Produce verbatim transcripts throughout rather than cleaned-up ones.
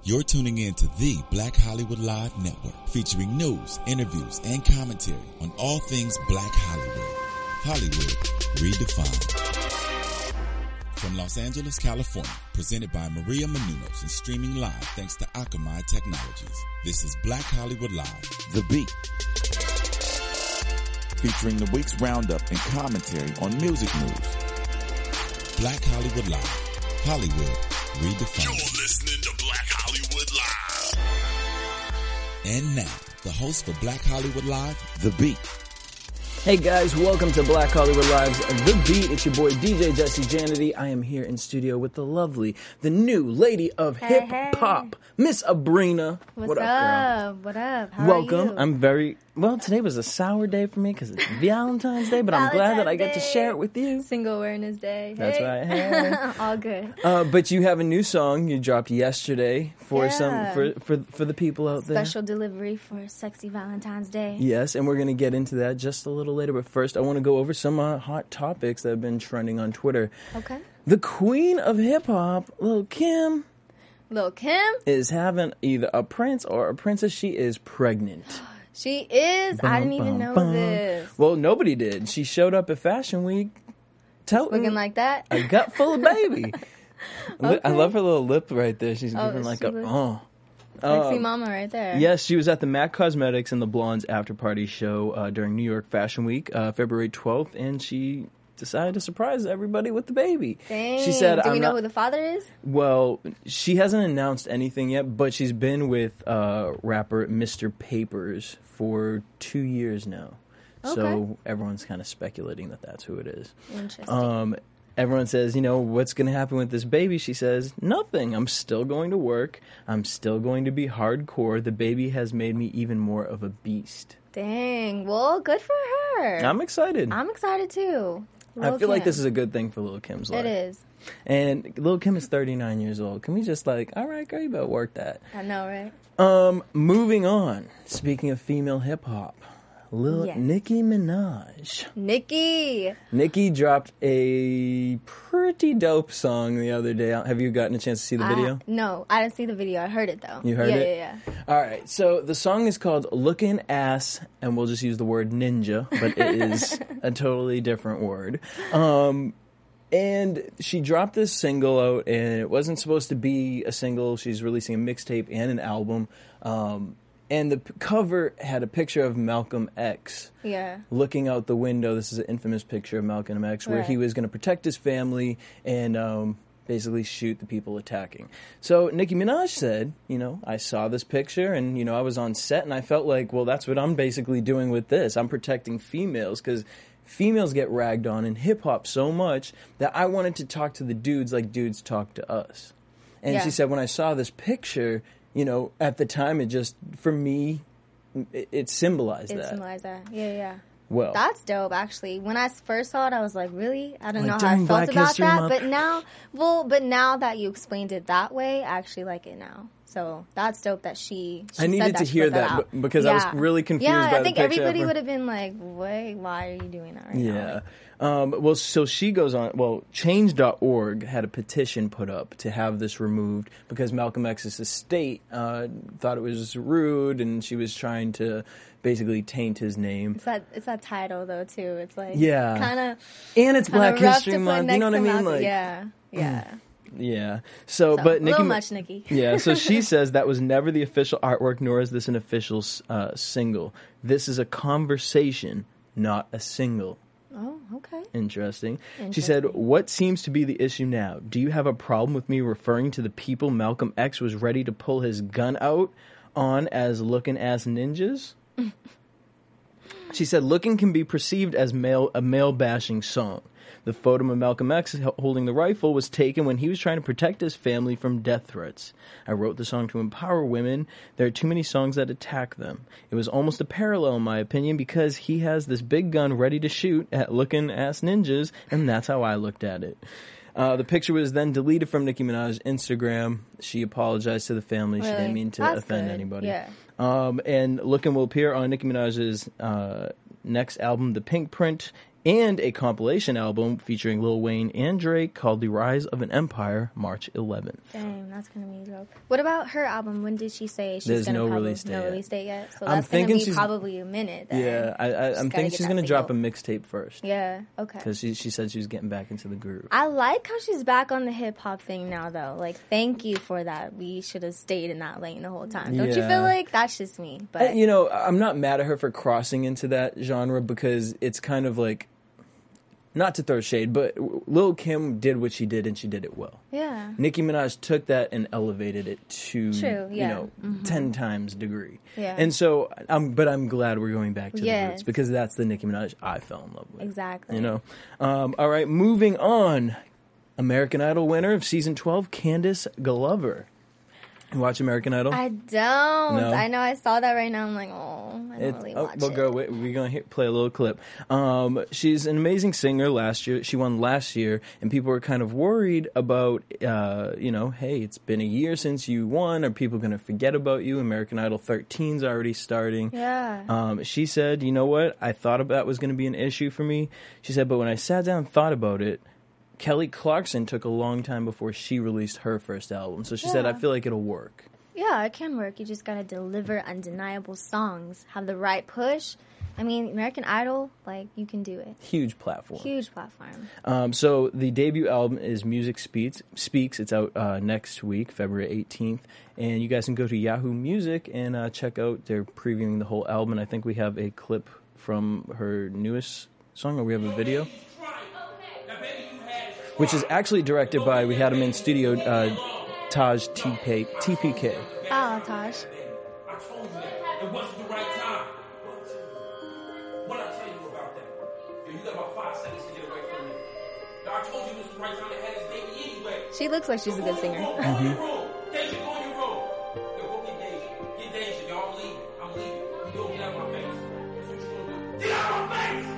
You're tuning in to the Black Hollywood Live Network, featuring news, interviews, and commentary on all things Black Hollywood. Hollywood redefined. From Los Angeles, California, presented by Maria Menounos and streaming live thanks to Akamai Technologies. This is Black Hollywood Live, The Beat. Featuring the week's roundup and commentary on music news. Black Hollywood Live, Hollywood redefined. You're listening to Black Hollywood Live. And now, the host for Black Hollywood Live, The Beat. Hey guys, welcome to Black Hollywood Live's The Beat. It's your boy D J Jesse Janity. I am here in studio with the lovely, the new lady of Hey, hip hop, Miss Abrina. What's what up, up? girl? What up? How Welcome. are you? I'm very well. Today was a sour day for me because it's Valentine's Day, but I'm glad that I get to Valentine's share it with you. Single Awareness Day. That's hey. right. Hey. All good. Uh, but you have a new song you dropped yesterday for Yeah. some for, for for the people out there. Special delivery for Sexy Valentine's Day. Yes, and we're going to get into that just a little later. But first, I want to go over some uh, hot topics that have been trending on Twitter. Okay. The queen of hip-hop, Lil' Kim, Lil' Kim, is having either a prince or a princess. She is pregnant. she is. I didn't even know Bum, bum. this. Well, nobody did. She showed up at Fashion Week toting Looking like that. a gut full of baby. Li- I Okay. love her little lip right there. She's Oh, giving like she a, looks- oh. Sexy Um, mama right there. Yes, she was at the MAC Cosmetics and the Blondes After Party show uh, during New York Fashion Week, uh, February twelfth, and she decided to surprise everybody with the baby. Dang. She said, Do we I'm know not- who the father is? Well, she hasn't announced anything yet, but she's been with uh, rapper Mister Papers for two years now. So Okay. everyone's kind of speculating that that's who it is. Interesting. Um, everyone says, you know, what's going to happen with this baby? She says, nothing. I'm still going to work. I'm still going to be hardcore. The baby has made me even more of a beast. Dang. Well, good for her. I'm excited. I'm excited too. I Lil' feel like Kim. this is a good thing for Lil' Kim's life. It is. And Lil' Kim is thirty-nine years old. Can we just like, all right, girl, you better work that. I know, right? Um, moving on. Speaking of female hip hop, Lil Yes. Nicki Minaj. Nikki. Nicki dropped a pretty dope song the other day. Have you gotten a chance to see the I- video? no, I didn't see the video. I heard it though. You heard yeah, it? Yeah, yeah, All right. So the song is called "Lookin' Ass," and we'll just use the word ninja, but it is a totally different word. Um, and she dropped this single out, and it wasn't supposed to be a single. She's releasing a mixtape and an album. Um, and the p- cover had a picture of Malcolm X Yeah. looking out the window. This is an infamous picture of Malcolm X where Right. he was going to protect his family and um, basically shoot the people attacking. So Nicki Minaj said, you know, I saw this picture and, you know, I was on set and I felt like, well, that's what I'm basically doing with this. I'm protecting females because females get ragged on in hip-hop so much that I wanted to talk to the dudes like dudes talk to us. And Yeah. she said, when I saw this picture, you know, at the time, it just, for me, it, it symbolized It that. symbolized that. Yeah, yeah. Well, That's dope, actually. When I first saw it, I was like, really? I don't Like, know how I during felt Black about History that. Month? But now, well, but now that you explained it that way, I actually like it now. So that's dope that she, she I needed said that to she hear put that, that, out. b- because I was really confused Yeah, by the I think picture everybody of her. would have been like, wait, why are you doing that right now? yeah. Um, well, so she goes on, well, change dot org had a petition put up to have this removed because Malcolm X's estate uh, thought it was rude and she was trying to basically taint his name. It's that, it's that title, though, too. It's like, Yeah. kind of And it's Black rough History to put Month, you next know what I to mean? Malcolm. Like, yeah, yeah. yeah. So, So, but a Nicki little Mi- much, Nicki. Yeah, so she says that was never the official artwork, nor is this an official uh, single. This is a conversation, not a single. Oh, okay. Interesting. She said, what seems to be the issue now? Do you have a problem with me referring to the people Malcolm X was ready to pull his gun out on as looking ass ninjas? She said, looking can be perceived as male a male-bashing song. The photo of Malcolm X holding the rifle was taken when he was trying to protect his family from death threats. I wrote the song to empower women. There are too many songs that attack them. It was almost a parallel, in my opinion, because he has this big gun ready to shoot at looking ass ninjas, and that's how I looked at it. Uh, the picture was then deleted from Nicki Minaj's Instagram. She apologized to the family. She Really? didn't mean to That's offend good. anybody. Yeah. Um, and Lookin' will appear on Nicki Minaj's uh, next album, The Pink Print, and a compilation album featuring Lil Wayne and Drake called The Rise of an Empire, March eleventh. Dang, that's gonna be dope. What about her album? When did she say she's There's gonna no probably, release date no yet. release date yet? So I'm that's thinking gonna be she's- probably a minute. Then. Yeah, I, I, I'm gotta thinking get she's that going to drop a single. mixtape first. Yeah. Okay. Because she, she said she was getting back into the groove. I like how she's back on the hip hop thing now, though. Like, thank you for that. We should have stayed in that lane the whole time. Don't you Yeah. feel like that's just me? But Uh, you know, I'm not mad at her for crossing into that genre because it's kind of like, not to throw shade, but Lil' Kim did what she did and she did it well. yeah, Nicki Minaj took that and elevated it to, True, you yeah. know, ten times degree. Yeah. And so, I'm, but I'm glad we're going back to the Yes. roots because that's the Nicki Minaj I fell in love with. exactly. You know? Um, all right, moving on. American Idol winner of season twelve, Candace Glover. You watch American Idol? I don't. No? I know. I saw that right now. I'm like, oh, I don't It's, really oh, watch well, it. girl, wait, we're gonna hit, play a little clip. Um, she's an amazing singer. Last year, she won last year, and people were kind of worried about, uh, you know, hey, it's been a year since you won. Are people gonna forget about you? American Idol thirteen's already starting. Yeah. Um, she said, you know what? I thought about that was gonna be an issue for me. She said, but when I sat down and thought about it, Kelly Clarkson took a long time before she released her first album. So she said, I Yeah. feel like it'll work. Yeah, it can work. You just gotta deliver undeniable songs, have the right push. I mean, American Idol, like, you can do it. Huge platform. Huge platform. Um, so the debut album is Music Speaks. Speaks. It's out uh, next week, February eighteenth. And you guys can go to Yahoo Music and uh, check out. They're previewing the whole album. And I think we have a clip from her newest song, or we have a video, which is actually directed by, we had him in studio, uh, Taj T P K. Oh, Taj. I told you that. It wasn't the right time. What did I tell you about that? Yo, you got about five seconds to get away from me. Yo, I told you it was the right time to have this baby anyway. She looks like she's a good singer. Go in your room. Deja, go in your room. Yo, go get Deja. Get Deja. Yo, I'm leaving. I'm leaving. You don't get out of my face. That's what you're gonna do. Get out of my face!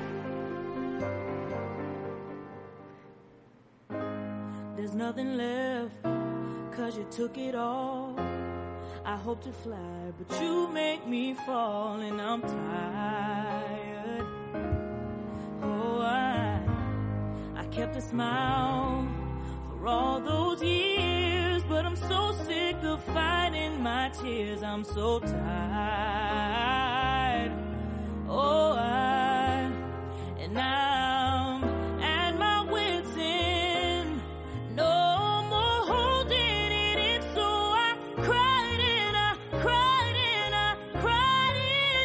There's nothing left, cause you took it all. I hope to fly, but you make me fall, and I'm tired. Oh, I, I kept a smile for all those years, but I'm so sick of fighting my tears. I'm so tired. Oh, I, and I'm at my wit's end. No more holding it in, so I cried and I cried and I cried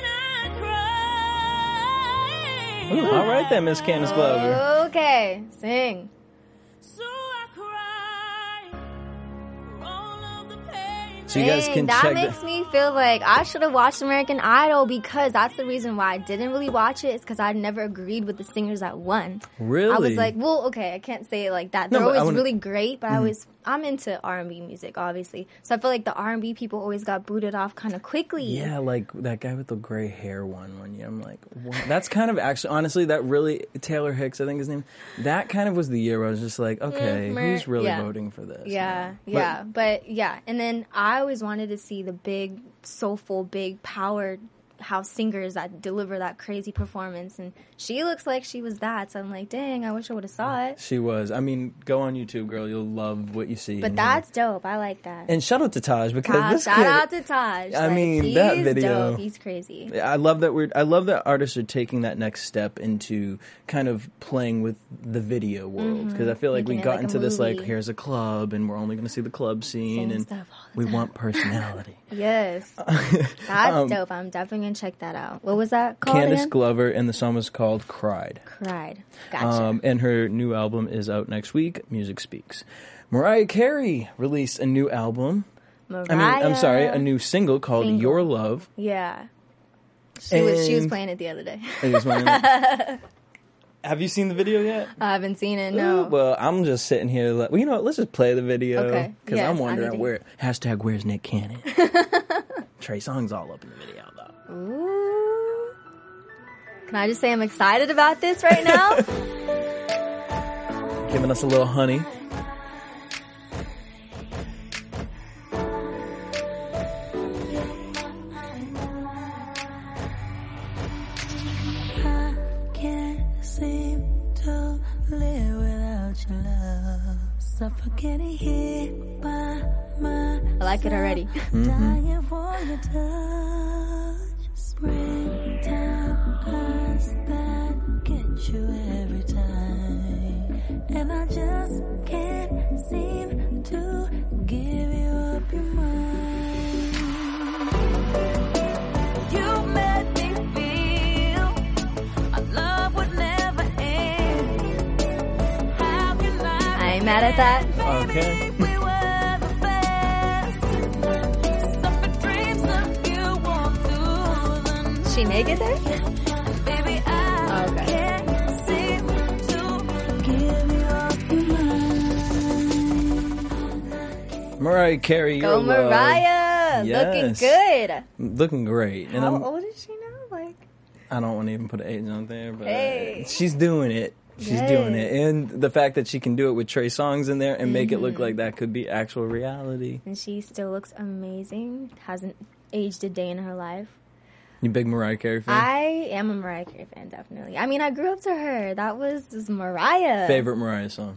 and I cried. Ooh, all right then, Miss Candace Glover. Okay, sing. So I cried for all of the pain. So you guys Dang, can that check makes the- me feel like I should have watched American Idol, because that's the reason why I didn't really watch it. It's because I never agreed with the singers that won. Really? I was like, well, okay, I can't say it like that. No, They're but I always wanna- really great, but I always I'm into R and B music, obviously. So I feel like the R and B people always got booted off kind of quickly. Yeah, like that guy with the gray hair one one year. I'm like, what? That's kind of actually, honestly, that really, Taylor Hicks, I think his name, that kind of was the year where I was just like, okay, Mm, who's really yeah. voting for this? Yeah, But- yeah, but yeah, and then I always wanted to see the big, soulful, big power house singers that deliver that crazy performance, and she looks like she was that. So I'm like, dang, I wish I would have saw it. She was. I mean, go on YouTube, girl. You'll love what you see. But and that's dope. I like that. And shout out to Taj because Taj, this shout kid, out to Taj. I Like, mean, he's that video- dope. He's crazy. I love that we're. I love that artists are taking that next step into kind of playing with the video world, because I feel like Making we it got like a into this like, movie. here's a club and we're only going to see the club scene, Same and stuff all the we time. want personality. Yes, that's dope. I'm definitely gonna check that out. What was that called Um, Candace again? Glover, and the song was called "Cried." Cried. Gotcha. Um, and her new album is out next week. Music Speaks. Mariah Carey released a new album. Mariah. I mean, I'm sorry, a new single called Single. "Your Love." Yeah. She was she was And- playing it the other day. I just wanna- Have you seen the video yet? I haven't seen it. No. Well, I'm just sitting here. Like, well, you know what? Let's just play the video. Okay. Because Yes, I'm I need wondering to- where hashtag Where's Nick Cannon. Trey Songz all up in the video though. Ooh. Can I just say I'm excited about this right now? Giving us a little honey. I can't seem getting hit by my I like it already. dying for your touch. Springtime eyes that get you every time, and I just can't seem to give you up your mind. You made me feel our love would never end. How can I? I ain't mad at that. Okay. We were the best. Suffer dreams of you walk through the She naked there? night. Baby, I Okay. can't seem to give you up your mind. Mariah Carey, Go your love. Mariah! Looking Yes. good. Looking great. And How I'm, old is she now? Like, I don't want to even put an age on there, but Hey. she's doing it. She's Yes. doing it. And the fact that she can do it with Trey Songz in there and make it Mm-hmm. look like that could be actual reality. and she still looks amazing. Hasn't aged a day in her life. You big Mariah Carey fan? I am a Mariah Carey fan, definitely. I mean, I grew up to her. That was, was Mariah. Favorite Mariah song?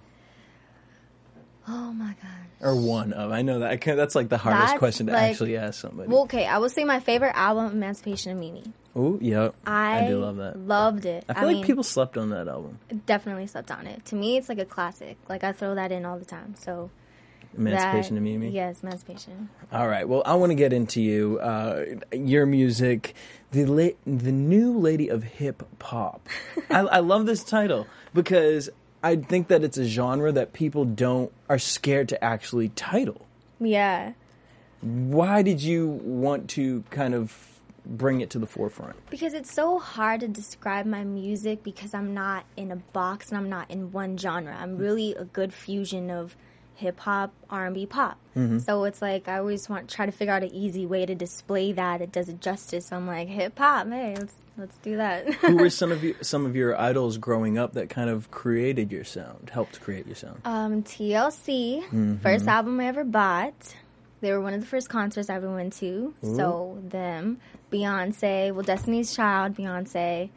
Oh my gosh. Or one of. I know that. I can't, that's like the hardest That's question to like- actually ask somebody. Well, okay, I would say my favorite album, Emancipation of Mimi. Ooh, yep. I, I do love that. Loved it. I feel like mean, people slept on that album. definitely slept on it. To me, it's like a classic. Like, I throw that in all the time. So Emancipation that, of Mimi. Yes, Emancipation. All right. Well, I want to get into you, uh, your music, the la- the new lady of hip hop. I, I love this title because I think that it's a genre that people don't are scared to actually title. Yeah. Why did you want to kind of bring it to the forefront? Because it's so hard to describe my music because I'm not in a box and I'm not in one genre. I'm really a good fusion of hip hop, R and B, pop. Mm-hmm. So it's like I always want try to figure out an easy way to display that. It does it justice. So I'm like hip hop, hey, let's let's do that. Who were some of you, some of your idols growing up that kind of created your sound, helped create your sound? um, T L C, Mm-hmm. first album I ever bought. They were one of the first concerts I ever went to. So them, Beyonce, well, Destiny's Child, Beyonce,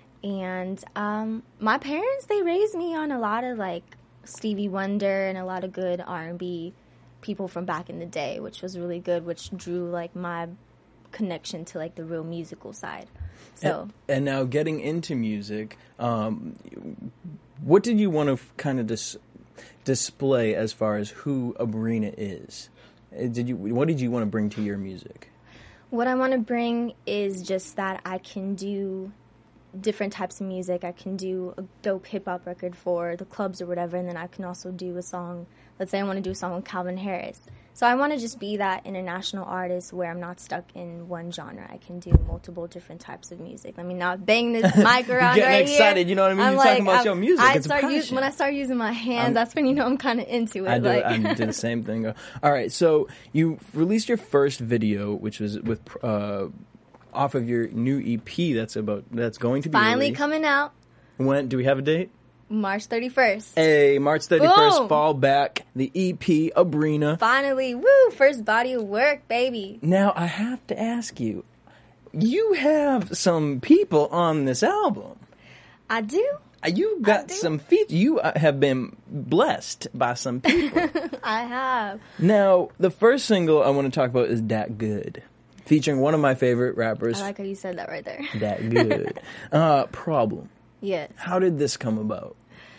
and um, my parents. They raised me on a lot of like Stevie Wonder and a lot of good R and B people from back in the day, which was really good, which drew like my connection to like the real musical side. So And, and now getting into music, um, what did you want to kind of dis- display as far as who Abrina is? Uh, Did you? What did you want to bring to your music? what I want to bring is just that I can do different types of music. I can do a dope hip hop record for the clubs or whatever, and then I can also do a song. Let's say I want to do a song with Calvin Harris. So I want to just be that international artist where I'm not stuck in one genre. I can do multiple different types of music. I mean, now bang this mic around getting right excited, here. you know what I mean? I'm You're talking like, about I'm- your music. I It's a start use, passion. when I start using my hands, I'm- that's when you know I'm kind of into it. I do. like, I do the same thing. All right. So you released your first video, which was with uh, off of your new E P. That's about that's going to be finally released. coming out When do we have a date? March thirty-first. Hey, March thirty-first, Boom. Fall Back, the E P, Abrina. Finally, woo! First body of work, baby. Now, I have to ask you, you have some people on this album. I do. Uh, You got do. some features. You uh, have been blessed by some people. I have. Now, the first single I want to talk about is Dat Good, featuring one of my favorite rappers, I like how you said that right there. Dat Good. uh, Problem. Yes. How did this come about?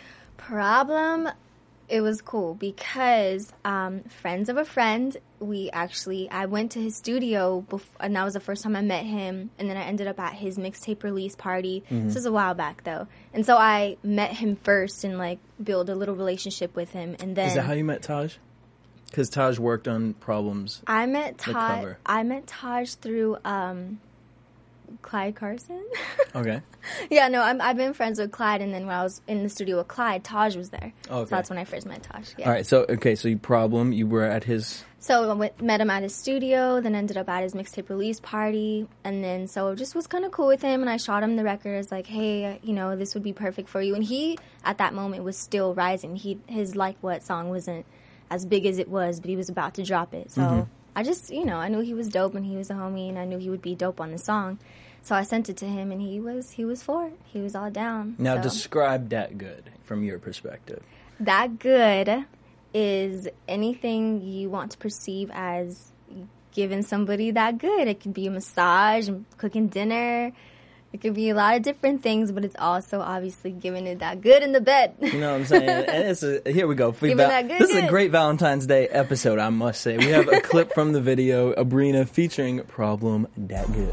Problem, it was cool because um, friends of a friend, we actually, I went to his studio, bef- and that was the first time I met him, and then I ended up at his mixtape release party. This was a while back, though. And so I met him first and, like, built a little relationship with him, and then... Is that how you met Taj? Because Taj worked on Problems. I met Taj. cover. I met Taj through um, Clyde Carson. Okay. yeah, no, I'm, I've been friends with Clyde, and then when I was in the studio with Clyde, Taj was there. Okay. So that's when I first met Taj. Yeah. All right. So, okay. So, you Problem, you were at his... So I went, met him at his studio, then ended up at his mixtape release party, and then so just was kind of cool with him, and I shot him the records, like, hey, you know, this would be perfect for you. And he, at that moment, was still rising. He his Like What song wasn't as big as it was, but he was about to drop it. So Mm-hmm. I just, you know, I knew he was dope, and he was a homie, and I knew he would be dope on the song. So I sent it to him, and he was he was for it. He was all down. Now, so. describe Dat Good from your perspective. That Good is anything you want to perceive as giving somebody that good. It could be a massage, cooking dinner. It could be a lot of different things, but it's also obviously giving it that good in the bed. You know what I'm saying? And it's a, here we go. We Giving val- that good, this is a good. great Valentine's Day episode, I must say. We have a clip from the video, Abrina featuring Problem That Good.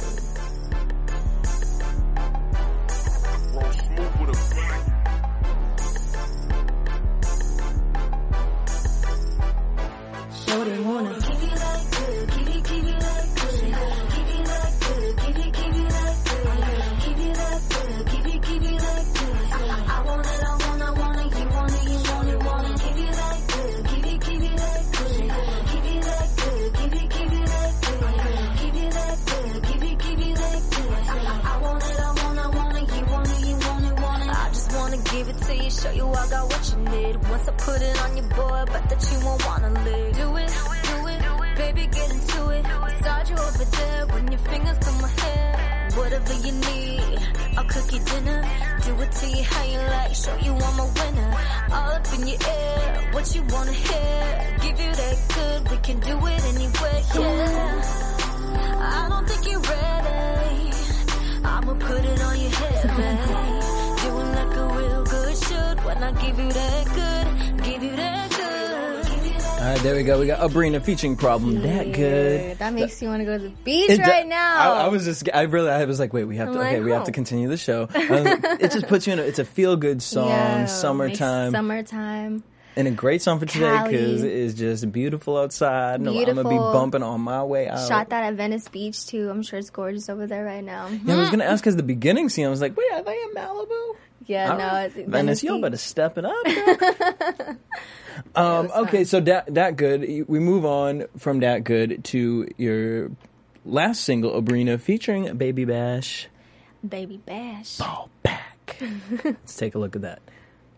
Shorty wanna Give you that good, give you, give you that good, give you that good, give you, give you that good, give you that good, give you, give you that good. I want it, I want, I want it, you want it, you want it, want it. Give you that good, give you, give you that good, give you that good, give you, give you that good, give you that good, give you, give you that good. I want it, I want, I want it, you want it, you want it, want it. I just wanna give it to you, show you I got what you need. Once I put it on your boy, bet that you won't wanna leave. Do it, do it, baby, get into it. Massage you over there when your fingers come my hair. Whatever you need, I'll cook you dinner. Do it to you how you like, show you I'm a winner. All up in your ear, what you wanna hear. Give you that good, we can do it anywhere, yeah. I don't think you're ready, I'ma put it on your head, babe. Doing like a real good should when I give you that good, give you that good. All right, there we go. We got Abrina featuring Problem That Good. That makes you want to go to the beach It do- right now. I, I was just, I really, I was like, wait, we have I'm to, like, okay, we have to oh. continue the show. I was like, it just puts you in a, it's a feel-good song, Yeah, summertime. makes summertime. And a great song for today Cali. because it is just beautiful outside. No, I'm going to be Beautiful. bumping on my way out. Shot that at Venice Beach too. I'm sure it's gorgeous over there right now. Yeah, I was going to ask because the beginning scene, I was like, wait, are they in Malibu? Yeah, All no, right. it's Venice, Venice y'all Beach. better step it up. girl. um, okay, so that, that Good. We move on from That Good to your last single, Abrina, featuring Baby Bash. Baby Bash. Fall back. Let's take a look at that.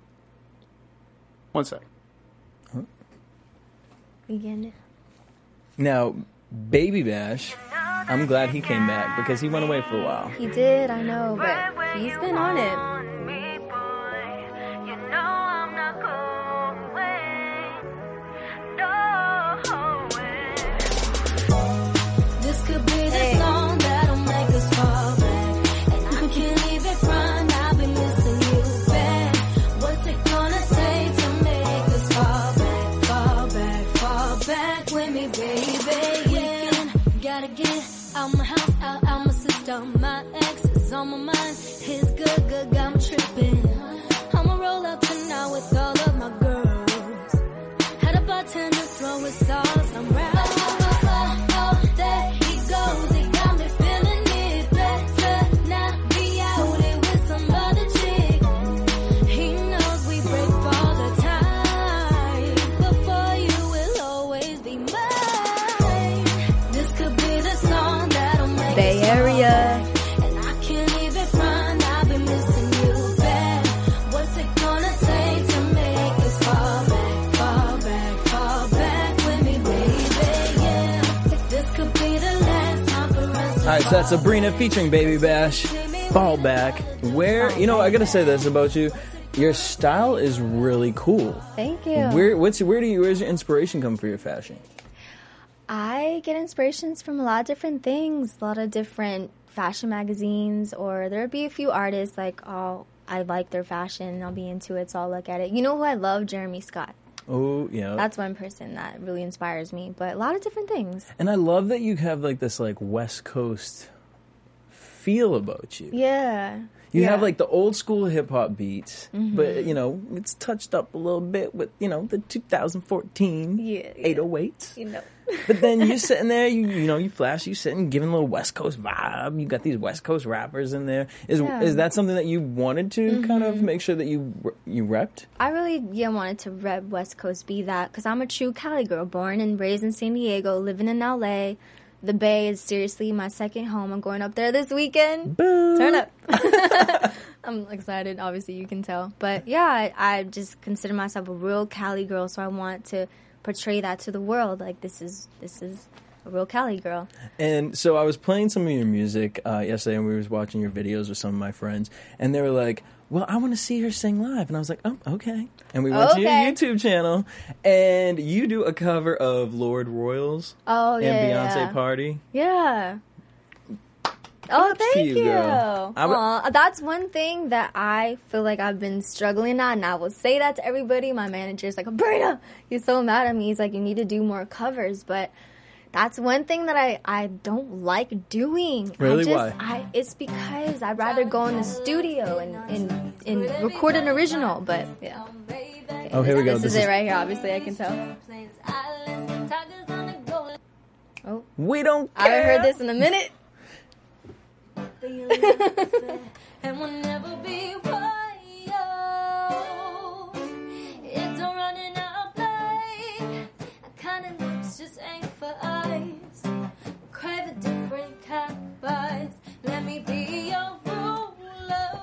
One sec. Begin. Now, Baby Bash, I'm glad he came back because he went away for a while. He did, I know, but he's been on it. This could be the Hey. song that'll make us fall back. And I can't even front, I've been missing you bad. What's it gonna take to make us fall back, fall back, fall back with me, baby? Yeah, gotta get out my house, out, out my system. My ex is on my mind. His good, good got me tripping. I'ma roll up tonight with all of my girls. Had a bartender throw his sauce around. There he goes, he got me feeling it. Better not be out here with some other chick. He knows we break all the time. But for you, we'll always be mine. This could be the song that'll make Bay us fall Area. back. And I can't even front, I've been missing you bad. What's it gonna take to make us fall back, fall back, fall back with me, baby? Yeah, this could be the last time for us to All right, so that's Sabrina featuring Baby Bash. Fall back. Where, you know, I gotta say this about you. Your style is really cool. Thank you. Where, what's, where do you, where's your inspiration come for your fashion? I get inspirations from a lot of different things, a lot of different fashion magazines, or there'll be a few artists like, oh, I like their fashion and I'll be into it, so I'll look at it. You know who I love? Jeremy Scott. Oh, yeah. That's one person that really inspires me, but a lot of different things. And I love that you have like this like West Coast feel about you. Yeah. You yeah. have like the old school hip hop beats, but you know, it's touched up a little bit with, you know, the two thousand fourteen Yeah, yeah. eight oh eights. You know. But then you're sitting there, you you know, you flash, you sitting giving a little West Coast vibe. You got these West Coast rappers in there. Is Yeah. is that something that you wanted to kind of make sure that you you repped? I really, yeah, wanted to rep West Coast, be that, because I'm a true Cali girl, born and raised in San Diego, living in L A. The Bay is seriously my second home. I'm going up there this weekend. Boo. Turn up. I'm excited, obviously, you can tell. But yeah, I, I just consider myself a real Cali girl, so I want to portray that to the world. Like, this is this is a real Cali girl. And so I was playing some of your music uh, yesterday, and we was watching your videos with some of my friends, and they were like, well, I want to see her sing live. And I was like, oh, okay. And we went Okay. to your YouTube channel, and you do a cover of Lord Royals Oh, and yeah. Beyonce yeah. Party. Yeah. Oh, to thank you, you. girl. I would- Aw, that's one thing that I feel like I've been struggling on, and I will say that to everybody. My manager's like, Brina, he's so mad at me. He's like, you need to do more covers, but that's one thing that I, I don't like doing. Really? I just, Why? I, it's because I'd rather go in the studio and, and, and record an original, but yeah. Oh, here we go. This, This is is- it right here, obviously, I can tell. Oh, We don't I haven't care. heard this in a minute. And we'll never be wild. It don't run in our blood. A kind of lips just ain't for us. Crave a different kind of buzz. Let me be your ruler.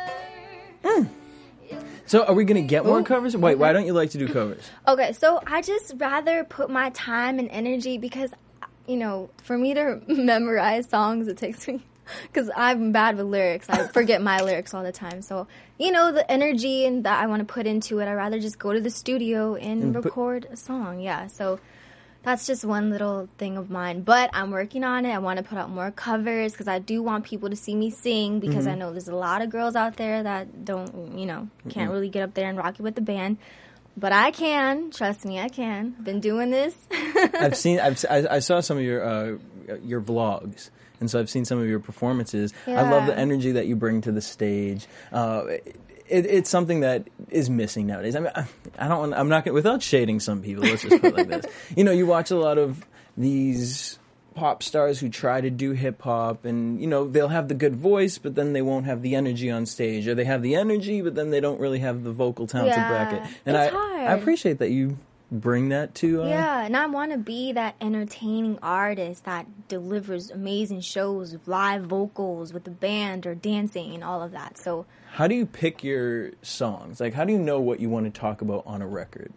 So are we going to get more Ooh, covers? Wait, why don't you like to do covers? Okay, so I just rather put my time and energy because, you know, for me to memorize songs, it takes me, because I'm bad with lyrics. I forget my lyrics all the time. So, you know, the energy and that I want to put into it, I'd rather just go to the studio and, And put- record a song. Yeah, so that's just one little thing of mine. But I'm working on it. I want to put out more covers because I do want people to see me sing because I know there's a lot of girls out there that don't, you know, can't really get up there and rock it with the band. But I can. Trust me, I can. Been doing this. I've seen. I've, I, I saw some of your uh, your vlogs, and so I've seen some of your performances. I love the Yeah. energy that you bring to the stage. Uh, it, it's something that is missing nowadays. I mean, I, I don't. Want, I'm not gonna, without shading some people. Let's just put it like this. You know, you watch a lot of these pop stars who try to do hip hop, and you know they'll have the good voice, but then they won't have the energy on stage, or they have the energy, but then they don't really have the vocal talent to back it. Yeah, And it's I, hard. I appreciate that you bring that to. Uh, Yeah, and I want to be that entertaining artist that delivers amazing shows with live vocals with the band or dancing and all of that. So How do you pick your songs? Like, how do you know what you want to talk about on a record?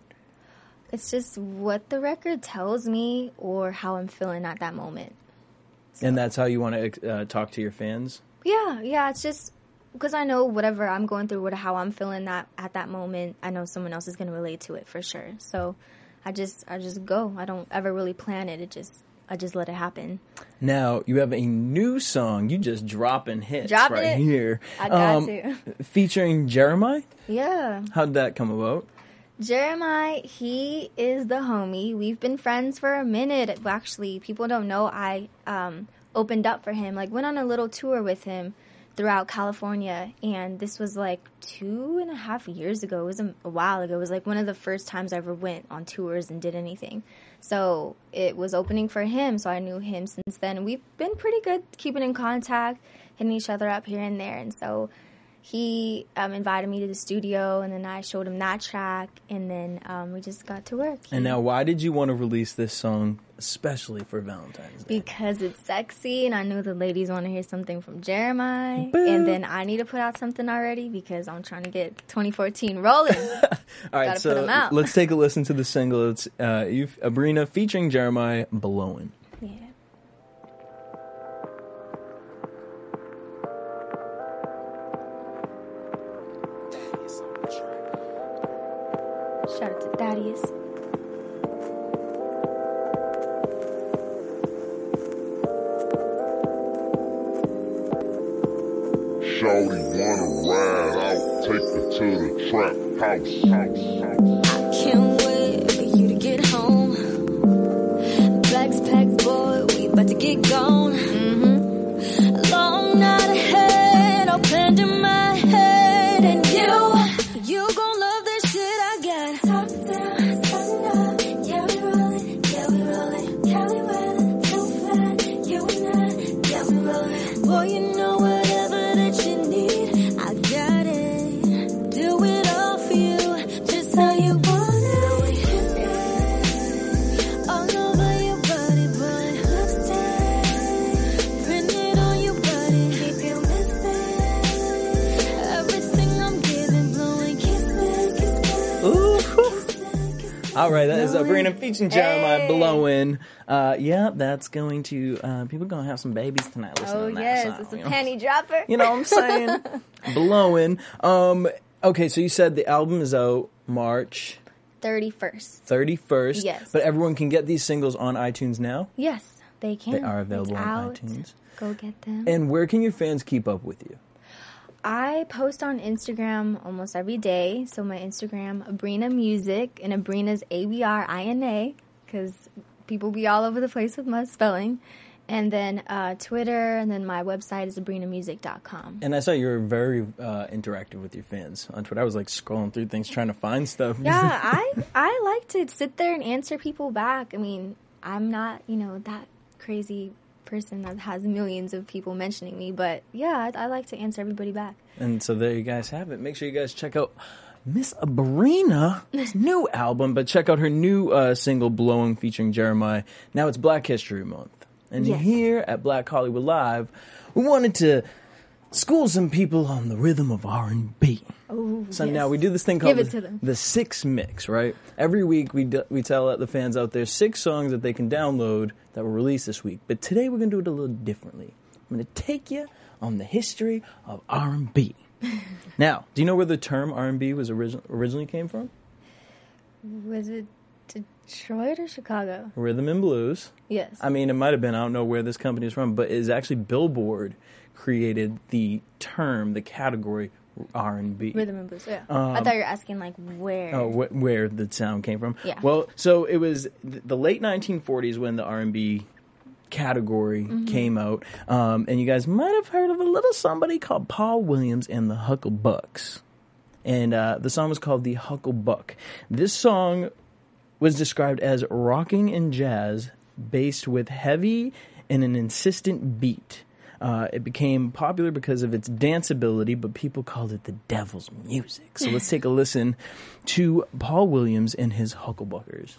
it's just what the record tells me or how I'm feeling at that moment. And that's how you want to uh, talk to your fans? Yeah, yeah, it's just because I know whatever I'm going through, what how I'm feeling that at that moment, I know someone else is going to relate to it for sure. So I just I just go. I don't ever really plan it. It just I just let it happen. Now, you have a new song. You just dropping hits Dropping right it. here. I got Um, to. Featuring Jeremiah? Yeah. How'd that come about? Jeremiah, he is the homie. We've been friends for a minute. Actually, people don't know I um, opened up for him. Like, went on a little tour with him throughout California, and this was like two and a half years ago. It was a, a while ago. It was like one of the first times I ever went on tours and did anything. So it was opening for him, so I knew him since then. We've been pretty good keeping in contact, hitting each other up here and there, and so he um, invited me to the studio, and then I showed him that track, and then um, we just got to work. And now, why did you want to release this song, especially for Valentine's Day? Because it's sexy, and I knew the ladies want to hear something from Jeremiah, and then I need to put out something already because I'm trying to get twenty fourteen rolling. All right, Gotta so put 'em out. let's take a listen to the single. It's uh, you've, Abrina featuring Jeremiah, Blowin'. Yeah. Shout out to Thaddeus. Shorty wanna ride out, take her to the trap house, house, house. Can't wait for you to get home. Bags packed, boy, we about to get gone. Mm-hmm. Long night ahead, all planned in my head, and you, you gon' love this shit I got. Top down, sun up, yeah we rollin', yeah we rollin'. Cali weather, too fat, you and I, yeah we rollin'. Boy, you know whatever that you need, I got it. Do it all for you, just how you want it. All over your body, boy. Lipstick All right, that is Sabrina featuring Jeremiah Hey. Blowin'. Uh, yeah, that's going to, uh, people going to have some babies tonight listening Oh to that yes, song, it's a you know? penny dropper. You know what I'm saying? Blowin'. Um, okay, so you said the album is out March thirty-first. thirty-first. Yes. But everyone can get these singles on iTunes now? Yes, they can. They are available It's on out. iTunes. Go get them. And where can your fans keep up with you? I post on Instagram almost every day. So my Instagram, Abrina Music, and Abrina's A B R I N A, because people be all over the place with my spelling. And then uh, Twitter, and then my website is abrina music dot com. And I saw you were very uh, interactive with your fans on Twitter. I was like scrolling through things trying to find stuff. Yeah, I I like to sit there and answer people back. I mean, I'm not, you know, that crazy person that has millions of people mentioning me, but yeah, I, I like to answer everybody back. And so there you guys have it. Make sure you guys check out Miss Abrina's new album, but check out her new uh, single, Blowing, featuring Jeremiah. Now it's Black History Month. And Yes. here at Black Hollywood Live, we wanted to school some people on the rhythm of R and B. Oh, So yes. now we do this thing called Give it the, to them. the Six Mix, right? Every week we d- we tell the fans out there six songs that they can download that were released this week. But today we're going to do it a little differently. I'm going to take you on the history of R and B. Now, do you know where the term R and B was origi- originally came from? Was it Detroit or Chicago? Rhythm and Blues. Yes. I mean, it might have been, I don't know where this company is from, but it's actually Billboard created the term, the category R and B. Rhythm and blues. Yeah. I thought you were asking like where. Oh, wh- where the sound came from? Yeah. Well, so it was th- the late nineteen forties when the R and B category Mm-hmm. came out, um, and you guys might have heard of a little somebody called Paul Williams and the Hucklebucks, and uh, the song was called "The Hucklebuck." This song was described as rocking and jazz, based with heavy and an insistent beat. Uh, it became popular because of its danceability, but people called it the devil's music. So let's take a listen to Paul Williams and his Hucklebuckers.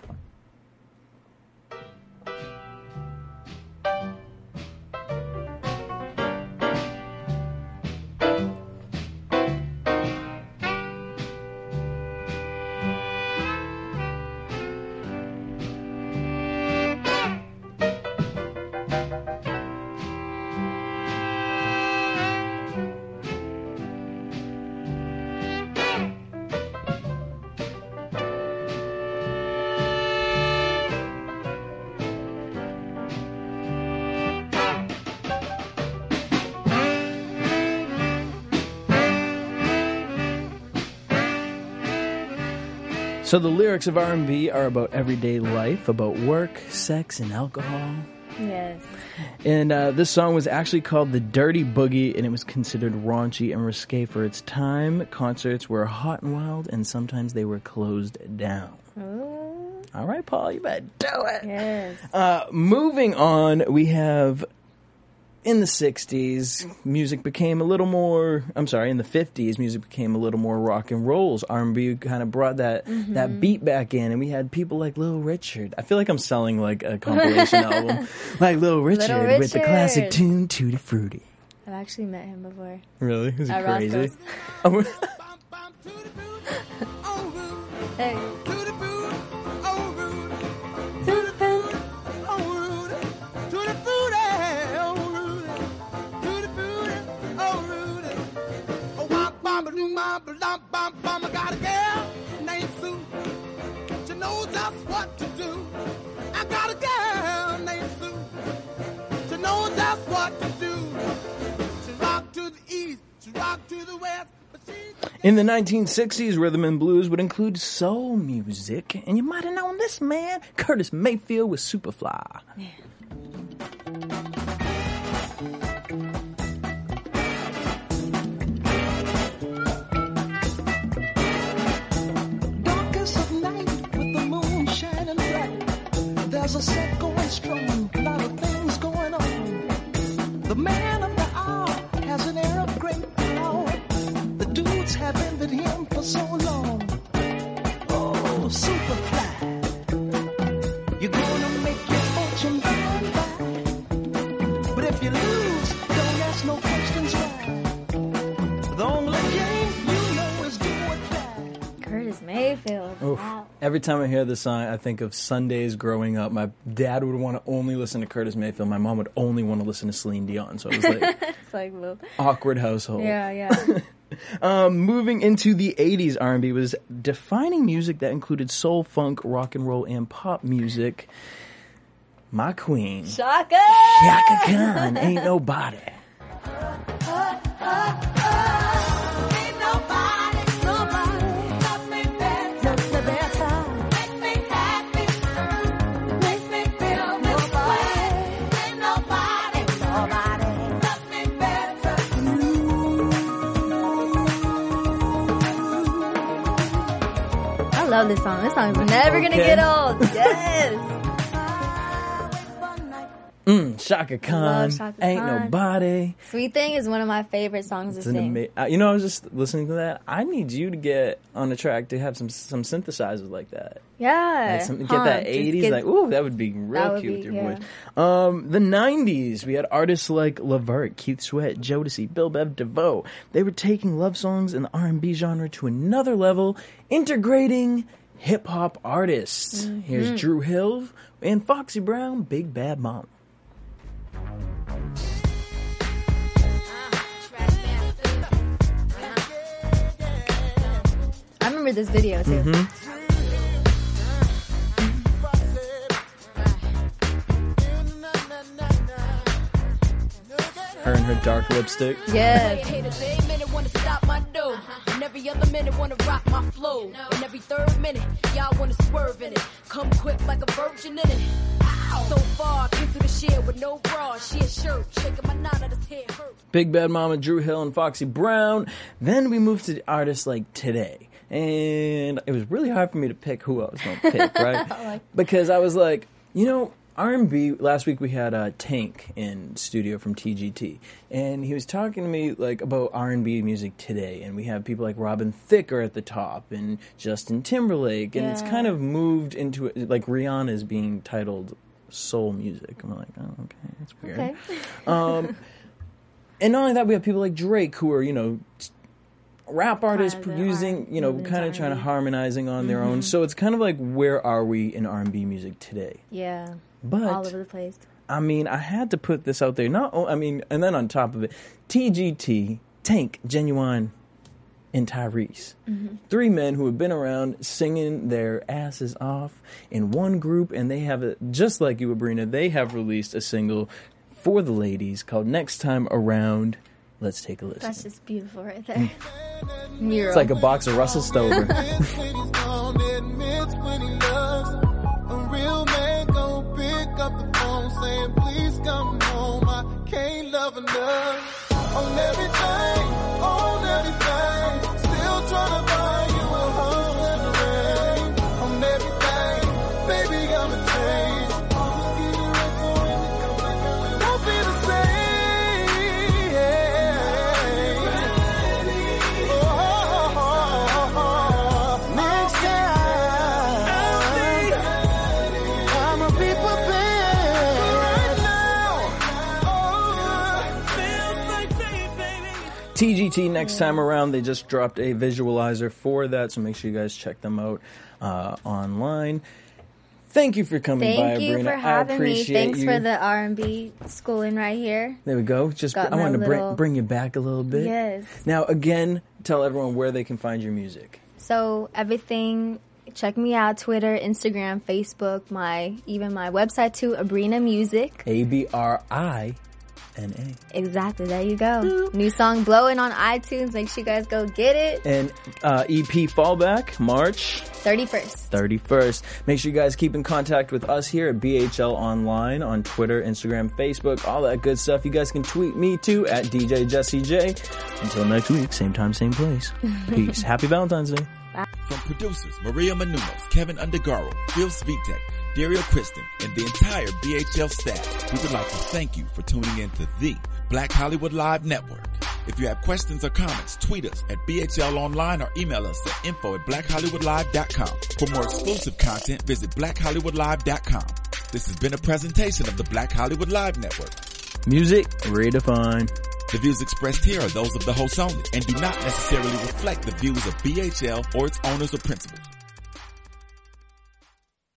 So the lyrics of R and B are about everyday life, about work, sex, and alcohol. Yes. And uh, this song was actually called The Dirty Boogie, and it was considered raunchy and risque for its time. Concerts were hot and wild, and sometimes they were closed down. Ooh. All right, Paul, you better do it. Yes. Uh, moving on, we have in the sixties, music became a little more, I'm sorry, in the fifties, music became a little more rock and rolls. R and B kind of brought that Mm-hmm. that beat back in, and we had people like Little Richard. I feel like I'm selling like a compilation album. Like Little Richard, Little with the classic Richard. tune Tutti Frutti. I've actually met him before. Really? Is he At crazy? Roscoe's. Oh, Hey. I got a girl named Sue. She knows just what to do. I got a girl named Sue. She knows just what to do. She rock to the east, she rock to the west. But she In the nineteen sixties, rhythm and blues would include soul music, and you might have known this man, Curtis Mayfield with Superfly. Darkest of night with the moon shining bright. There's a set going strong, a lot of things going on. The man of the hour has an air of great power. The dudes have envied him for so long. Oh, Superfly, you're gonna make your fortune by and by. But if you lose, don't ask no questions why. The only game you know is do or die. Curtis Mayfield. Oof. Every time I hear this song, I think of Sundays growing up. My dad would want to only listen to Curtis Mayfield. My mom would only want to listen to Celine Dion. So it was like, It's like little. awkward household. Yeah, yeah. Um, moving into the eighties, R and B was defining music that included soul, funk, rock and roll, and pop music. My queen, Shaka! Chaka Khan, Ain't Nobody. I love this song. This song is never gonna Okay. get old. Yes. Mm, Chaka Khan, Love Chaka Ain't Khan. Nobody. Sweet Thing is one of my favorite songs to It's an sing. ama- uh, you know, I was just listening to that. I need you to get on the track to have some some synthesizers like that. Yeah. Like some, get Huh, that just eighties, get- like, ooh, that would be real That would cute be- with your yeah. voice. Um, the nineties, we had artists like LeVert, Keith Sweat, Jodeci, Bill Bev DeVoe. They were taking love songs in the R and B genre to another level, integrating hip-hop artists. Mm-hmm. Here's Drew Hill and Foxy Brown, Big Bad Mama. I remember this video too. Mm-hmm. Her and her dark lipstick. Yes. Haters, every minute wanna stop my dough. And every other minute wanna rock my flow. And every third minute, y'all wanna swerve in it. Come quick like a virgin in it. Ow. So far, came through the shit with no bra. She a shirt, shaking my knot at his head hurt. Big Bad Mama, Drew Hill, and Foxy Brown. Then we moved to artists like Today. And it was really hard for me to pick who I was going to pick, right? Because I was like, you know, R and B, last week we had uh, Tank in studio from T G T. And he was talking to me like about R and B music today. And we have people like Robin Thicke at the top and Justin Timberlake. And it's Yeah. kind of moved into it, like Rihanna is being titled soul music. I'm like, oh, okay, that's weird. Okay. Um, and not only that, we have people like Drake who are, you know, rap artists Kind of producing, are you know, moving kind of into trying to R and B. harmonizing on their own. So it's kind of like, where are we in R and B music today? Yeah. But All over the place. I mean, I had to put this out there. Not, o- I mean, and then on top of it, T G T, Tank, Genuine, and Tyrese. Mm-hmm. Three men who have been around singing their asses off in one group, and they have a, just like you, Abrina, they have released a single for the ladies called Next Time Around. Let's take a listen. That's just beautiful right there. Mural. It's like a box of Russell Stover. On everything, on everything, still trying to buy you a home in the rain. On everything, baby, I'ma change. Won't be the same. Oh, oh, oh, oh. Next time, I'ma be prepared. Right now, oh, feels like baby. T G T next time around, they just dropped a visualizer for that, so make sure you guys check them out uh, online. Thank you for coming by, Thank you Abrina. for I having me. appreciate Thanks you. for the R and B schooling right here. There we go. Just Got I my wanted to bring, little- bring you back a little bit. Yes. Now, again, tell everyone where they can find your music. So everything, check me out, Twitter, Instagram, Facebook, my even my website too, Abrina Music. A B R I N A. Exactly, there you go. New song blowing on iTunes. Make sure you guys go get it. And uh, E P Fallback, March thirty-first. thirty-first. Make sure you guys keep in contact with us here at B H L Online on Twitter, Instagram, Facebook, all that good stuff. You guys can tweet me too at D J Jesse J. Until next week, same time, same place. Peace. Happy Valentine's Day. From producers Maria Menounos, Kevin Undergaro, Phil Spitek, Dario Kristen, and the entire B H L staff, we would like to thank you for tuning in to the Black Hollywood Live Network. If you have questions or comments, tweet us at B H L Online or email us at info at black hollywood live dot com. For more exclusive content, visit black hollywood live dot com. This has been a presentation of the Black Hollywood Live Network. Music redefined. The views expressed here are those of the host only and do not necessarily reflect the views of B H L or its owners or principals.